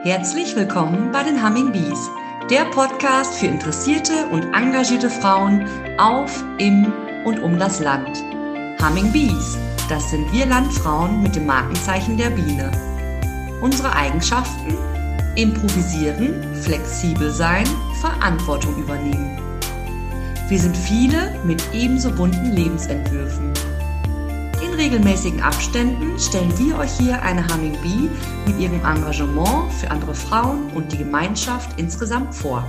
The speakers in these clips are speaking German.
Herzlich willkommen bei den Humming Bees, der Podcast für interessierte und engagierte Frauen auf, im und um das Land. Humming Bees, das sind wir Landfrauen mit dem Markenzeichen der Biene. Unsere Eigenschaften? Improvisieren, flexibel sein, Verantwortung übernehmen. Wir sind viele mit ebenso bunten Lebensentwürfen. In regelmäßigen Abständen stellen wir euch hier eine Humming Bee mit ihrem Engagement für andere Frauen und die Gemeinschaft insgesamt vor.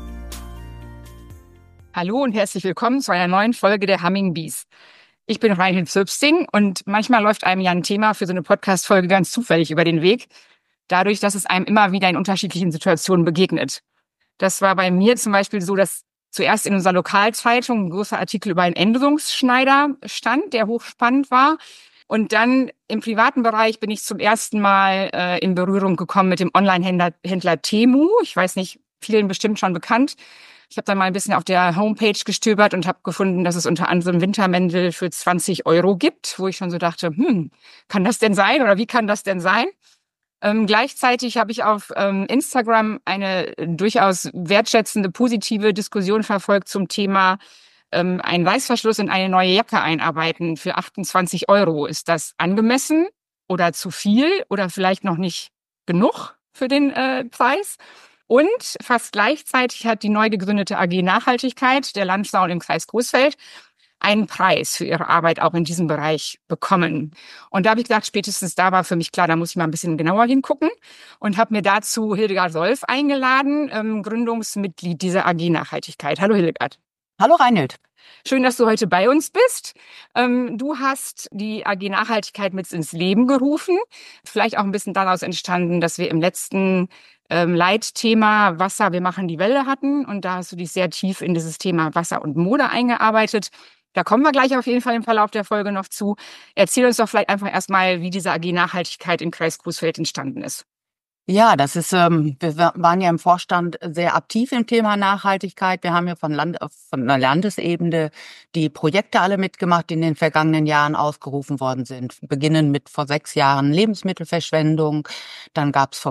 Hallo und herzlich willkommen zu einer neuen Folge der Humming Bees. Ich bin Reinhild Zülpsting und manchmal läuft einem ja ein Thema für so eine Podcast-Folge ganz zufällig über den Weg, dadurch, dass es einem immer wieder in unterschiedlichen Situationen begegnet. Das war bei mir zum Beispiel so, dass zuerst in unserer Lokalzeitung ein großer Artikel über einen Änderungsschneider stand, der hochspannend war. Und dann im privaten Bereich bin ich zum ersten Mal in Berührung gekommen mit dem Online-Händler Temu. Ich weiß nicht, vielen bestimmt schon bekannt. Ich habe dann mal ein bisschen auf der Homepage gestöbert und habe gefunden, dass es unter anderem Wintermäntel für 20 € gibt, wo ich schon so dachte, kann das denn sein oder wie kann das denn sein? Gleichzeitig habe ich auf Instagram eine durchaus wertschätzende, positive Diskussion verfolgt zum Thema einen Reißverschluss in eine neue Jacke einarbeiten für 28 €. Ist das angemessen oder zu viel oder vielleicht noch nicht genug für den Preis? Und fast gleichzeitig hat die neu gegründete AG Nachhaltigkeit der Landfrauen im Kreis Coesfeld einen Preis für ihre Arbeit auch in diesem Bereich bekommen. Und da habe ich gedacht, spätestens da war für mich klar, da muss ich mal ein bisschen genauer hingucken und habe mir dazu Hildegard Solf eingeladen, Gründungsmitglied dieser AG Nachhaltigkeit. Hallo Hildegard. Hallo Reinhild. Schön, dass du heute bei uns bist. Du hast die AG Nachhaltigkeit mit ins Leben gerufen. Vielleicht auch ein bisschen daraus entstanden, dass wir im letzten Leitthema Wasser, wir machen die Welle hatten. Und da hast du dich sehr tief in dieses Thema Wasser und Mode eingearbeitet. Da kommen wir gleich auf jeden Fall im Verlauf der Folge noch zu. Erzähl uns doch vielleicht einfach erstmal, wie diese AG Nachhaltigkeit im Kreis Coesfeld entstanden ist. Ja, das ist, wir waren ja im Vorstand sehr aktiv im Thema Nachhaltigkeit. Wir haben ja von der Landesebene die Projekte alle mitgemacht, die in den vergangenen Jahren ausgerufen worden sind. Beginnen mit vor 6 Jahren Lebensmittelverschwendung. Dann gab es vor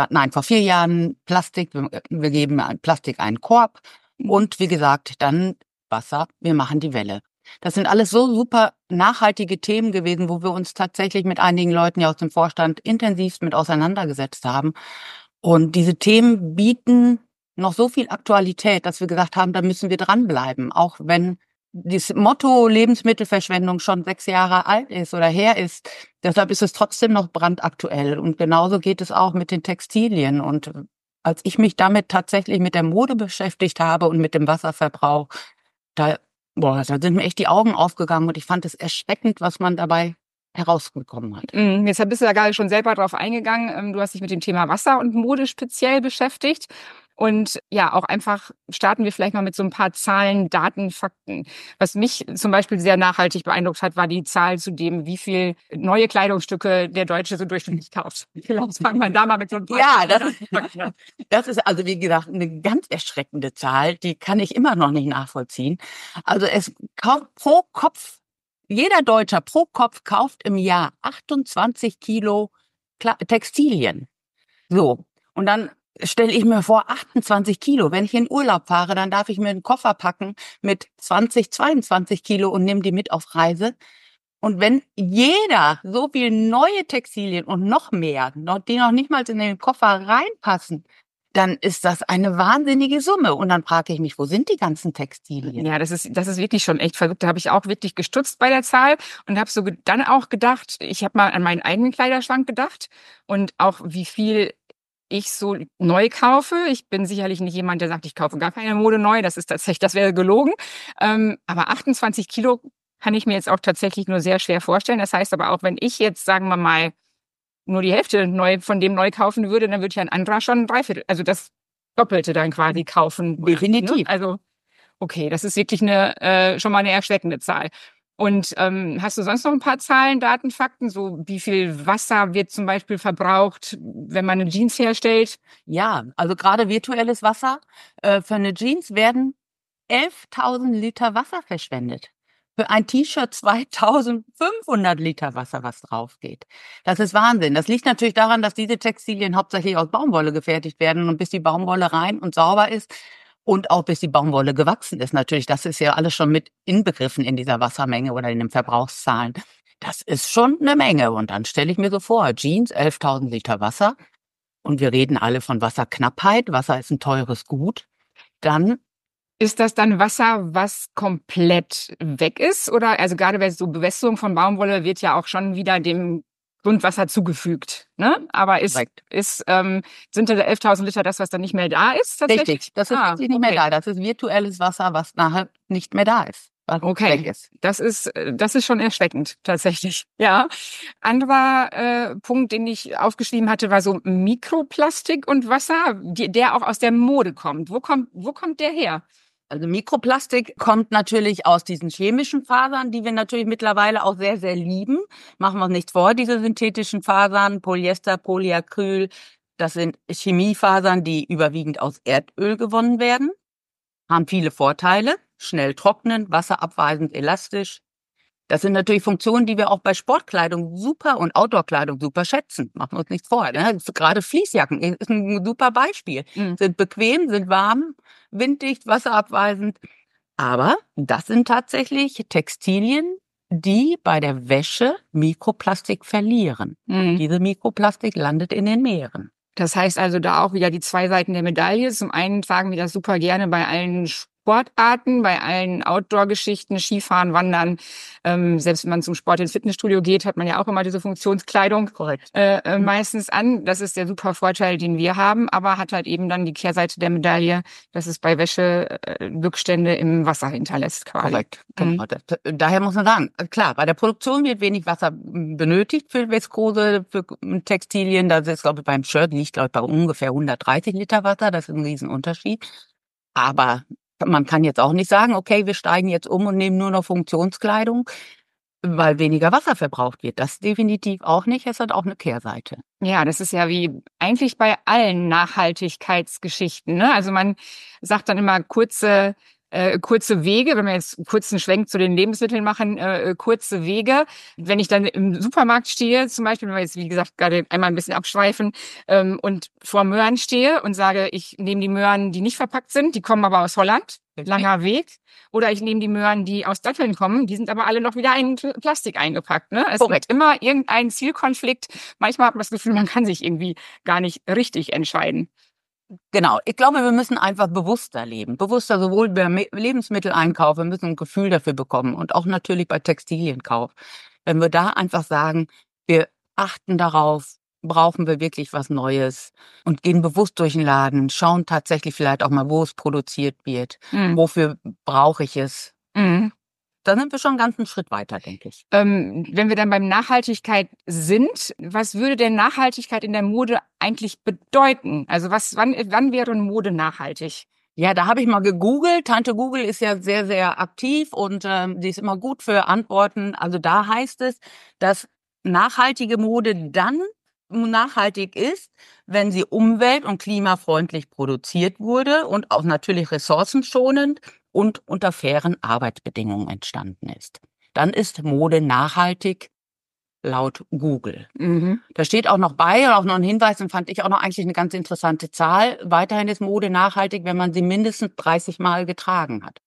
4 Jahren Plastik. Wir geben Plastik einen Korb. Und wie gesagt, dann Wasser, wir machen die Welle. Das sind alles so super nachhaltige Themen gewesen, wo wir uns tatsächlich mit einigen Leuten ja aus dem Vorstand intensivst mit auseinandergesetzt haben. Und diese Themen bieten noch so viel Aktualität, dass wir gesagt haben, da müssen wir dranbleiben. Auch wenn das Motto Lebensmittelverschwendung schon 6 Jahre alt ist oder her ist. Deshalb ist es trotzdem noch brandaktuell. Und genauso geht es auch mit den Textilien. Und als ich mich damit tatsächlich mit der Mode beschäftigt habe und mit dem Wasserverbrauch, da sind mir echt die Augen aufgegangen und ich fand es erschreckend, was man dabei herausbekommen hat. Jetzt bist du ja gerade schon selber drauf eingegangen. Du hast dich mit dem Thema Wasser und Mode speziell beschäftigt. Und ja, auch einfach starten wir vielleicht mal mit so ein paar Zahlen, Daten, Fakten. Was mich zum Beispiel sehr nachhaltig beeindruckt hat, war die Zahl zu dem, wie viel neue Kleidungsstücke der Deutsche so durchschnittlich kauft. Vielleicht fangen wir da mal mit so ein paar das ist also, wie gesagt, eine ganz erschreckende Zahl. Die kann ich immer noch nicht nachvollziehen. Also es kauft pro Kopf, jeder Deutscher pro Kopf kauft im Jahr 28 Kilo Textilien. So, und dann stelle ich mir vor, 28 Kilo. Wenn ich in Urlaub fahre, dann darf ich mir einen Koffer packen mit 22 Kilo und nehme die mit auf Reise. Und wenn jeder so viel neue Textilien und noch mehr, die noch nicht mal in den Koffer reinpassen, dann ist das eine wahnsinnige Summe. Und dann frage ich mich, wo sind die ganzen Textilien? Ja, das ist wirklich schon echt verrückt. Da habe ich auch wirklich gestutzt bei der Zahl und habe so dann auch gedacht, ich habe mal an meinen eigenen Kleiderschrank gedacht und auch wie viel ich so neu kaufe. Ich bin sicherlich nicht jemand, der sagt, ich kaufe gar keine Mode neu. Das ist tatsächlich, das wäre gelogen. Aber 28 Kilo kann ich mir jetzt auch tatsächlich nur sehr schwer vorstellen. Das heißt aber auch, wenn ich jetzt, sagen wir mal, nur die Hälfte von dem neu kaufen würde, dann würde ja ein anderer schon 3/4, also das Doppelte dann quasi kaufen. Definitiv. Ne? Also, okay, das ist wirklich schon mal eine erschreckende Zahl. Und hast du sonst noch ein paar Zahlen, Daten, Fakten? So wie viel Wasser wird zum Beispiel verbraucht, wenn man eine Jeans herstellt? Ja, also gerade virtuelles Wasser. Für eine Jeans werden 11.000 Liter Wasser verschwendet. für ein T-Shirt 2500 Liter Wasser, was drauf geht. Das ist Wahnsinn. Das liegt natürlich daran, dass diese Textilien hauptsächlich aus Baumwolle gefertigt werden und bis die Baumwolle rein und sauber ist und auch bis die Baumwolle gewachsen ist. Natürlich, das ist ja alles schon mit inbegriffen in dieser Wassermenge oder in den Verbrauchszahlen. Das ist schon eine Menge. Und dann stelle ich mir so vor, Jeans, 11.000 Liter Wasser. Und wir reden alle von Wasserknappheit. Wasser ist ein teures Gut. Dann ist das dann Wasser, was komplett weg ist? Oder, also gerade bei so Bewässerung von Baumwolle wird ja auch schon wieder dem Grundwasser zugefügt, ne? Aber sind da 11.000 Liter das, was dann nicht mehr da ist, tatsächlich? Richtig, das ist nicht mehr da. Das ist virtuelles Wasser, was nachher nicht mehr da ist. Okay, das ist schon erschreckend, tatsächlich. Ja. Anderer Punkt, den ich aufgeschrieben hatte, war so Mikroplastik und Wasser, der auch aus der Mode kommt. Wo kommt der her? Also Mikroplastik kommt natürlich aus diesen chemischen Fasern, die wir natürlich mittlerweile auch sehr, sehr lieben. Machen wir uns nichts vor, diese synthetischen Fasern, Polyester, Polyacryl, das sind Chemiefasern, die überwiegend aus Erdöl gewonnen werden, haben viele Vorteile, schnell trocknen, wasserabweisend, elastisch. Das sind natürlich Funktionen, die wir auch bei Sportkleidung super und Outdoor-Kleidung super schätzen. Machen wir uns nichts vor. Ne? Gerade Fließjacken ist ein super Beispiel. Sind bequem, sind warm, winddicht, wasserabweisend. Aber das sind tatsächlich Textilien, die bei der Wäsche Mikroplastik verlieren. Diese Mikroplastik landet in den Meeren. Das heißt also da auch wieder die zwei Seiten der Medaille. Zum einen tragen wir das super gerne bei allen Sportarten, bei allen Outdoor-Geschichten, Skifahren, Wandern. Selbst wenn man zum Sport ins Fitnessstudio geht, hat man ja auch immer diese Funktionskleidung meistens an. Das ist der super Vorteil, den wir haben, aber hat halt eben dann die Kehrseite der Medaille, dass es bei Wäsche Rückstände im Wasser hinterlässt quasi. Korrekt, genau. Daher muss man sagen, klar, bei der Produktion wird wenig Wasser benötigt für Viskose, für Textilien. Das ist, glaube ich, beim Shirt liegt, glaube ich, bei ungefähr 130 Liter Wasser. Das ist ein Riesenunterschied. Aber man kann jetzt auch nicht sagen, okay, wir steigen jetzt um und nehmen nur noch Funktionskleidung, weil weniger Wasser verbraucht wird. Das definitiv auch nicht. Es hat auch eine Kehrseite. Ja, das ist ja wie eigentlich bei allen Nachhaltigkeitsgeschichten, ne? Also man sagt dann immer kurze Wege, wenn wir jetzt einen kurzen Schwenk zu den Lebensmitteln machen, kurze Wege. Wenn ich dann im Supermarkt stehe, zum Beispiel, wenn wir jetzt, wie gesagt, gerade einmal ein bisschen abschweifen, und vor Möhren stehe und sage, ich nehme die Möhren, die nicht verpackt sind, die kommen aber aus Holland, langer Weg. Oder ich nehme die Möhren, die aus Datteln kommen, die sind aber alle noch wieder in Plastik eingepackt. Ne? Es gibt immer irgendeinen Zielkonflikt. Manchmal hat man das Gefühl, man kann sich irgendwie gar nicht richtig entscheiden. Genau. Ich glaube, wir müssen einfach bewusster leben. Bewusster sowohl beim Lebensmitteleinkauf, wir müssen ein Gefühl dafür bekommen und auch natürlich bei Textilienkauf. Wenn wir da einfach sagen, wir achten darauf, brauchen wir wirklich was Neues und gehen bewusst durch den Laden, schauen tatsächlich vielleicht auch mal, wo es produziert wird, wofür brauche ich es. Da sind wir schon einen ganzen Schritt weiter, denke ich. Wenn wir dann beim Nachhaltigkeit sind, was würde denn Nachhaltigkeit in der Mode eigentlich bedeuten? Also wann wäre Mode nachhaltig? Ja, da habe ich mal gegoogelt. Tante Google ist ja sehr, sehr aktiv und sie ist immer gut für Antworten. Also da heißt es, dass nachhaltige Mode dann nachhaltig ist, wenn sie umwelt- und klimafreundlich produziert wurde und auch natürlich ressourcenschonend und unter fairen Arbeitsbedingungen entstanden ist. Dann ist Mode nachhaltig laut Google. Da steht auch noch bei, auch noch ein Hinweis, und fand ich auch noch eigentlich eine ganz interessante Zahl. Weiterhin ist Mode nachhaltig, wenn man sie mindestens 30 Mal getragen hat.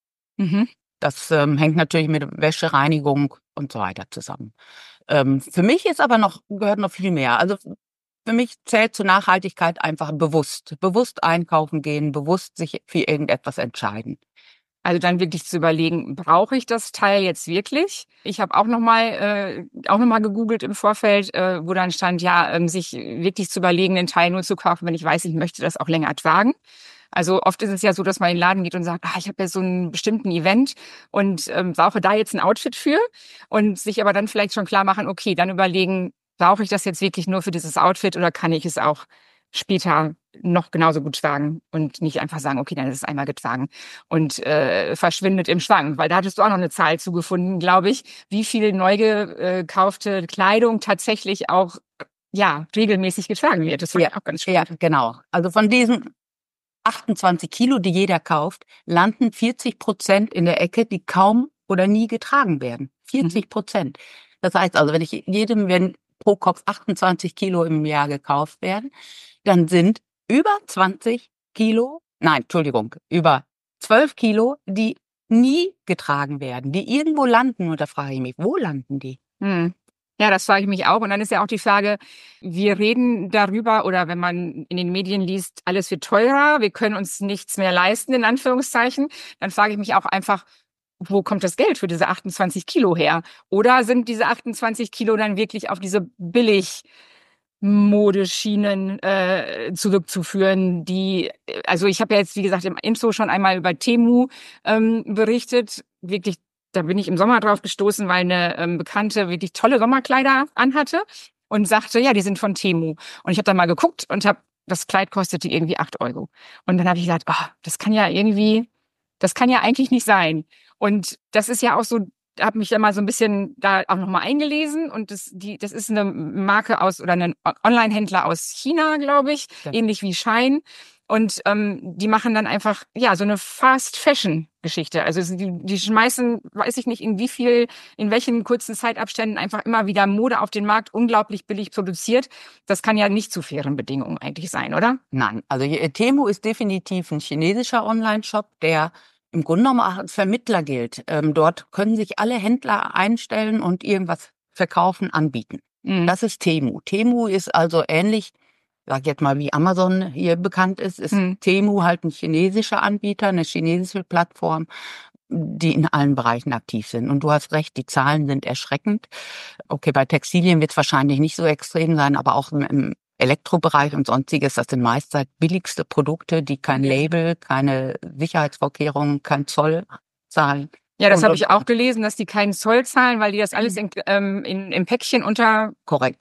Das hängt natürlich mit Wäsche, Reinigung und so weiter zusammen. Für mich gehört noch viel mehr. Also für mich zählt zur Nachhaltigkeit einfach bewusst einkaufen gehen, bewusst sich für irgendetwas entscheiden. Also dann wirklich zu überlegen, brauche ich das Teil jetzt wirklich? Ich habe auch noch mal gegoogelt im Vorfeld, wo dann stand, sich wirklich zu überlegen, den Teil nur zu kaufen, wenn ich weiß, ich möchte das auch länger tragen. Also oft ist es ja so, dass man in den Laden geht und sagt, ich habe ja so einen bestimmten Event und brauche da jetzt ein Outfit für und sich aber dann vielleicht schon klar machen, okay, dann überlegen, brauche ich das jetzt wirklich nur für dieses Outfit oder kann ich es auch später noch genauso gut tragen und nicht einfach sagen, okay, dann ist es einmal getragen und verschwindet im Schrank, weil da hattest du auch noch eine Zahl zugefunden, glaube ich, wie viel neu gekaufte Kleidung tatsächlich auch regelmäßig getragen wird. Das war auch ganz spannend. Ja, genau. Also von diesen 28 Kilo, die jeder kauft, landen 40% in der Ecke, die kaum oder nie getragen werden. 40%. Das heißt also, wenn pro Kopf 28 Kilo im Jahr gekauft werden, dann sind über 12 Kilo, die nie getragen werden, die irgendwo landen. Und da frage ich mich, wo landen die? Hm. Ja, das frage ich mich auch. Und dann ist ja auch die Frage, wir reden darüber oder wenn man in den Medien liest, alles wird teurer, wir können uns nichts mehr leisten, in Anführungszeichen. Dann frage ich mich auch einfach, wo kommt das Geld für diese 28 Kilo her? Oder sind diese 28 Kilo dann wirklich auf diese Billigmodeschienen zurückzuführen, also ich habe ja jetzt, wie gesagt, im Intro schon einmal über Temu berichtet, wirklich. Da bin ich im Sommer drauf gestoßen, weil eine Bekannte wirklich tolle Sommerkleider anhatte und sagte, ja, die sind von Temu. Und ich habe dann mal geguckt und das Kleid kostete irgendwie 8 Euro. Und dann habe ich gesagt, das kann ja eigentlich nicht sein. Und das ist ja auch so, habe mich dann mal so ein bisschen da auch nochmal eingelesen und das ist eine Marke oder ein Online-Händler aus China, glaube ich, ja. Ähnlich wie Shein. Und die machen dann einfach so eine Fast-Fashion-Geschichte. Also die schmeißen, weiß ich nicht, in welchen kurzen Zeitabständen einfach immer wieder Mode auf den Markt unglaublich billig produziert. Das kann ja nicht zu fairen Bedingungen eigentlich sein, oder? Nein, also Temu ist definitiv ein chinesischer Online-Shop, der im Grunde genommen als Vermittler gilt. Dort können sich alle Händler einstellen und irgendwas verkaufen, anbieten. Mhm. Das ist Temu. Temu ist also ähnlich, sag jetzt mal, wie Amazon hier bekannt ist Temu halt ein chinesischer Anbieter, eine chinesische Plattform, die in allen Bereichen aktiv sind. Und du hast recht, die Zahlen sind erschreckend. Okay, bei Textilien wird es wahrscheinlich nicht so extrem sein, aber auch im Elektrobereich und sonstiges, das sind meist billigste Produkte, die kein Label, keine Sicherheitsvorkehrungen, kein Zoll zahlen. Ja, das habe ich auch gelesen, dass die keinen Zoll zahlen, weil die das alles im Päckchen unter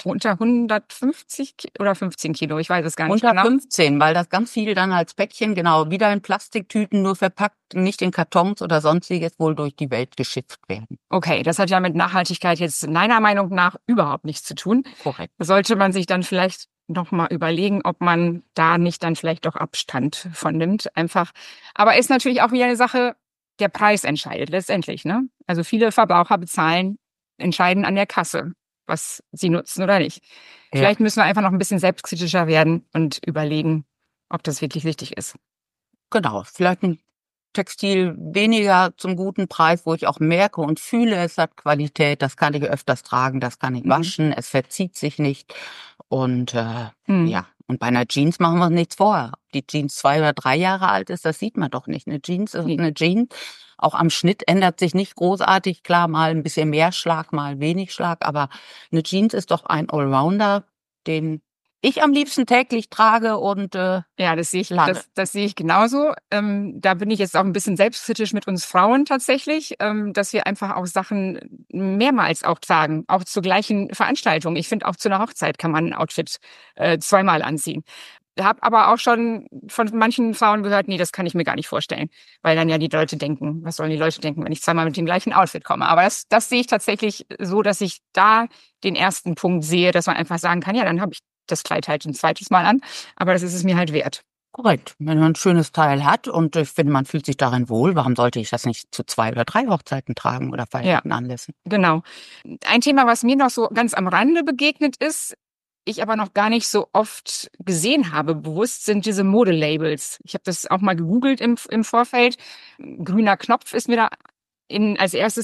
150 oder 15 Kilo, ich weiß es gar nicht genau. Unter 15, weil das ganz viel dann als Päckchen, wieder in Plastiktüten, nur verpackt, nicht in Kartons oder sonstiges, wohl durch die Welt geschifft werden. Okay, das hat ja mit Nachhaltigkeit jetzt meiner Meinung nach überhaupt nichts zu tun. Korrekt. Sollte man sich dann vielleicht noch mal überlegen, ob man da nicht dann vielleicht doch Abstand von nimmt, einfach. Aber ist natürlich auch wieder eine Sache, der Preis entscheidet letztendlich, ne? Also viele Verbraucher entscheiden an der Kasse, was sie nutzen oder nicht. Ja. Vielleicht müssen wir einfach noch ein bisschen selbstkritischer werden und überlegen, ob das wirklich wichtig ist. Genau, vielleicht ein Textil weniger zum guten Preis, wo ich auch merke und fühle, es hat Qualität, das kann ich öfters tragen, das kann ich waschen, es verzieht sich nicht. Und und bei einer Jeans machen wir nichts vor. Ob die Jeans 2 oder 3 Jahre alt ist, das sieht man doch nicht. Eine Jeans ist eine Jeans. Auch am Schnitt ändert sich nicht großartig. Klar, mal ein bisschen mehr Schlag, mal wenig Schlag. Aber eine Jeans ist doch ein Allrounder, den ich am liebsten täglich trage und ja, das sehe ich genauso. Da bin ich jetzt auch ein bisschen selbstkritisch mit uns Frauen tatsächlich, dass wir einfach auch Sachen mehrmals auch tragen, auch zur gleichen Veranstaltung. Ich finde, auch zu einer Hochzeit kann man ein Outfit 2-mal anziehen. Habe aber auch schon von manchen Frauen gehört, nee, das kann ich mir gar nicht vorstellen, weil dann ja die Leute denken, was sollen die Leute denken, wenn ich 2-mal mit dem gleichen Outfit komme? Aber das sehe ich tatsächlich so, dass ich da den ersten Punkt sehe, dass man einfach sagen kann, ja, dann habe ich das Kleid halt ein zweites Mal an, aber das ist es mir halt wert. Korrekt. Wenn man ein schönes Teil hat und ich finde, man fühlt sich darin wohl, warum sollte ich das nicht zu 2 oder 3 Hochzeiten tragen oder feierlichen Anlässen? Genau. Ein Thema, was mir noch so ganz am Rande begegnet ist, ich aber noch gar nicht so oft gesehen habe, bewusst, sind diese Modelabels. Ich habe das auch mal gegoogelt im Vorfeld. Grüner Knopf ist mir da als erstes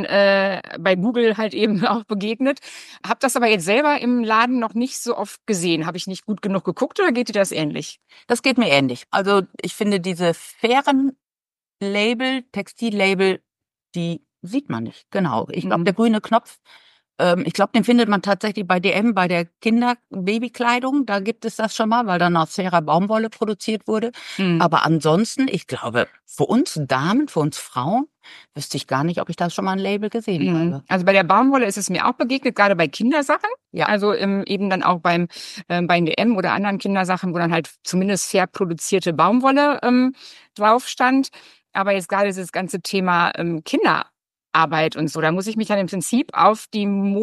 bei Google halt eben auch begegnet. Hab das aber jetzt selber im Laden noch nicht so oft gesehen. Habe ich nicht gut genug geguckt oder geht dir das ähnlich? Das geht mir ähnlich. Also ich finde diese fairen Label, Textillabel, die sieht man nicht. Genau. Ich glaube, der grüne Knopf, ich glaube, den findet man tatsächlich bei DM, bei der Babykleidung. Da gibt es das schon mal, weil dann aus fairer Baumwolle produziert wurde. Aber ansonsten, ich glaube, für uns Damen, für uns Frauen, wüsste ich gar nicht, ob ich da schon mal ein Label gesehen habe. Also bei der Baumwolle ist es mir auch begegnet, gerade bei Kindersachen. Ja. Also eben dann auch bei DM oder anderen Kindersachen, wo dann halt zumindest fair produzierte Baumwolle drauf stand. Aber jetzt gerade dieses ganze Thema Kinderarbeit und so, da muss ich mich dann im Prinzip auf die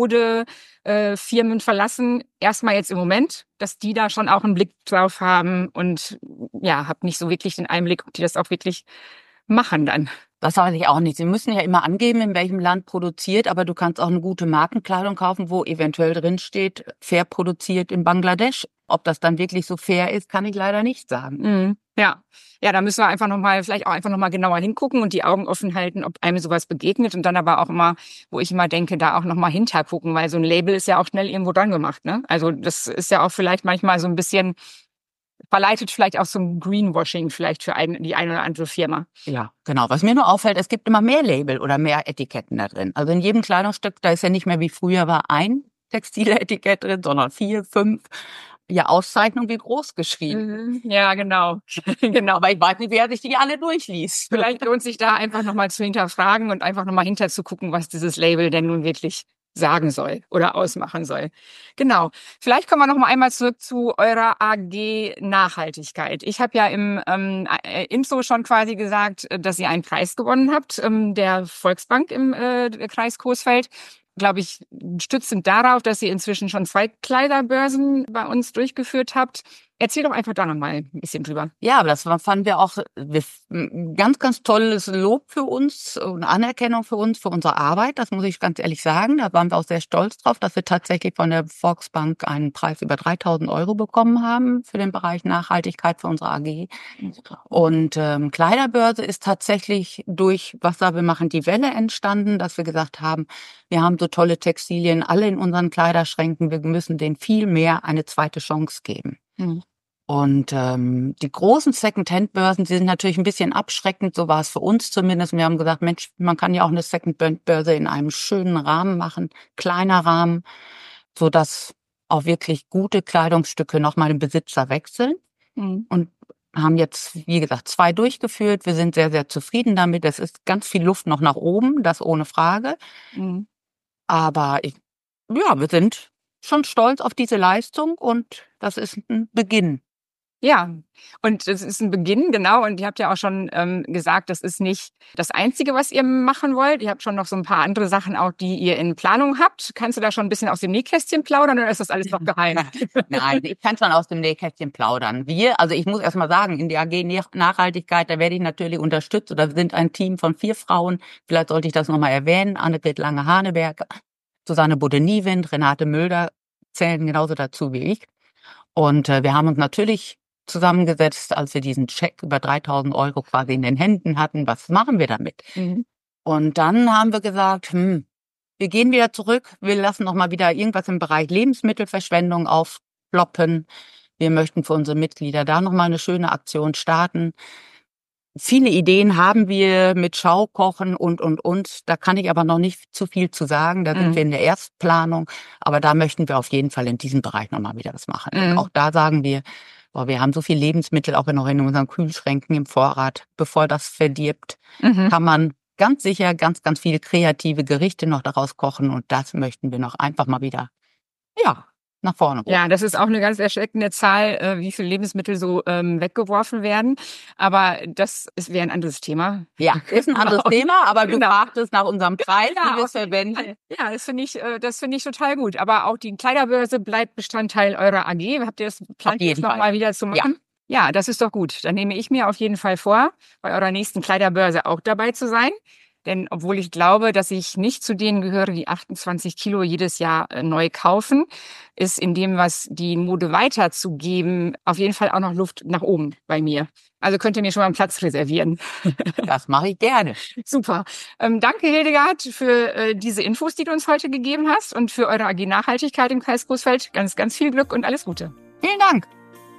Modefirmen verlassen. Erstmal jetzt im Moment, dass die da schon auch einen Blick drauf haben und ja, habe nicht so wirklich den Einblick, ob die das auch wirklich machen dann. Das weiß ich auch nicht. Sie müssen ja immer angeben, in welchem Land produziert, aber du kannst auch eine gute Markenkleidung kaufen, wo eventuell drin steht, fair produziert in Bangladesch. Ob das dann wirklich so fair ist, kann ich leider nicht sagen. Mhm. Ja, da müssen wir vielleicht auch einfach nochmal genauer hingucken und die Augen offen halten, ob einem sowas begegnet und dann aber auch immer, wo ich immer denke, da auch nochmal hintergucken, weil so ein Label ist ja auch schnell irgendwo dran gemacht, ne? Also das ist ja auch vielleicht manchmal so ein bisschen verleitet vielleicht auch so ein Greenwashing vielleicht für die eine oder andere Firma. Ja, genau. Was mir nur auffällt, es gibt immer mehr Label oder mehr Etiketten da drin. Also in jedem Kleidungsstück, da ist ja nicht mehr wie früher war ein Textiletikett drin, sondern 4, 5. Ja, Auszeichnung wie groß geschrieben. Ja, genau. Genau. Aber ich weiß nicht, wer sich die alle durchliest. Vielleicht lohnt sich da einfach nochmal zu hinterfragen und einfach nochmal hinterzugucken, was dieses Label denn nun wirklich sagen soll oder ausmachen soll. Genau. Vielleicht kommen wir noch mal einmal zurück zu eurer AG Nachhaltigkeit. Ich habe ja im Intro schon quasi gesagt, dass ihr einen Preis gewonnen habt, der Volksbank im Kreis Coesfeld. Glaube ich, stützend darauf, dass ihr inzwischen schon 2 Kleiderbörsen bei uns durchgeführt habt. Erzähl doch einfach da noch mal ein bisschen drüber. Ja, aber das fanden wir auch ganz, ganz tolles Lob für uns und Anerkennung für uns, für unsere Arbeit. Das muss ich ganz ehrlich sagen. Da waren wir auch sehr stolz drauf, dass wir tatsächlich von der Volksbank einen Preis über 3.000 € bekommen haben für den Bereich Nachhaltigkeit für unsere AG. Und Kleiderbörse ist tatsächlich durch Wasser, wir machen die Welle entstanden, dass wir gesagt haben, wir haben so tolle Textilien alle in unseren Kleiderschränken, wir müssen denen viel mehr eine zweite Chance geben. Und die großen Second-Hand-Börsen, die sind natürlich ein bisschen abschreckend, so war es für uns zumindest. Wir haben gesagt, Mensch, man kann ja auch eine Second-Hand-Börse in einem schönen Rahmen machen, kleiner Rahmen, so dass auch wirklich gute Kleidungsstücke nochmal den Besitzer wechseln. Und haben jetzt, wie gesagt, 2 durchgeführt. Wir sind sehr, sehr zufrieden damit. Es ist ganz viel Luft noch nach oben, das ohne Frage. Aber wir sind schon stolz auf diese Leistung und das ist ein Beginn. Ja, und das ist ein Beginn, genau. Und ihr habt ja auch schon gesagt, das ist nicht das Einzige, was ihr machen wollt. Ihr habt schon noch so ein paar andere Sachen auch, die ihr in Planung habt. Kannst du da schon ein bisschen aus dem Nähkästchen plaudern oder ist das alles noch geheim? Nein, ich kann schon aus dem Nähkästchen plaudern. Also ich muss erst mal sagen, in der AG Nachhaltigkeit, da werde ich natürlich unterstützt. Oder wir sind ein Team von 4 Frauen. Vielleicht sollte ich das nochmal erwähnen. Annegret Lange-Haneberg, Susanne Budde-Niewind, Renate Mölder zählen genauso dazu wie ich. Und wir haben uns natürlich zusammengesetzt, als wir diesen Scheck über 3.000 € quasi in den Händen hatten. Was machen wir damit? Und dann haben wir gesagt, wir gehen wieder zurück. Wir lassen noch mal wieder irgendwas im Bereich Lebensmittelverschwendung aufploppen. Wir möchten für unsere Mitglieder da noch mal eine schöne Aktion starten. Viele Ideen haben wir mit Schaukochen und. Da kann ich aber noch nicht zu viel zu sagen. Da sind wir in der Erstplanung. Aber da möchten wir auf jeden Fall in diesem Bereich noch mal wieder was machen. Und auch da sagen wir, wir haben so viel Lebensmittel auch noch in unseren Kühlschränken im Vorrat. Bevor das verdirbt, kann man ganz sicher ganz, ganz viele kreative Gerichte noch daraus kochen. Und das möchten wir noch einfach mal wieder, nach vorne holen. Ja, das ist auch eine ganz erschreckende Zahl, wie viele Lebensmittel so weggeworfen werden. Aber das wäre ein anderes Thema. Ja, ist ein anderes Thema, aber du fragtest nach unserem Preis, wie wir es verwenden. Ja, das finde ich total gut. Aber auch die Kleiderbörse bleibt Bestandteil eurer AG. Habt ihr das plant jetzt noch mal wieder zu machen? Ja, das ist doch gut. Dann nehme ich mir auf jeden Fall vor, bei eurer nächsten Kleiderbörse auch dabei zu sein. Denn obwohl ich glaube, dass ich nicht zu denen gehöre, die 28 Kilo jedes Jahr neu kaufen, ist in dem, was die Mode weiterzugeben, auf jeden Fall auch noch Luft nach oben bei mir. Also könnt ihr mir schon mal einen Platz reservieren. Das mache ich gerne. Super. Danke, Hildegard, für diese Infos, die du uns heute gegeben hast und für eure AG Nachhaltigkeit im Kreis Coesfeld. Ganz, ganz viel Glück und alles Gute. Vielen Dank.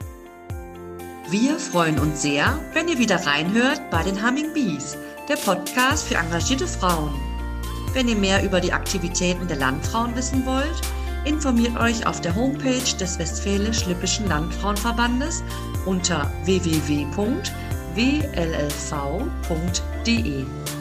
Wir freuen uns sehr, wenn ihr wieder reinhört bei den Humming Bees, der Podcast für engagierte Frauen. Wenn ihr mehr über die Aktivitäten der Landfrauen wissen wollt, informiert euch auf der Homepage des Westfälisch-Lippischen Landfrauenverbandes unter www.wllv.de.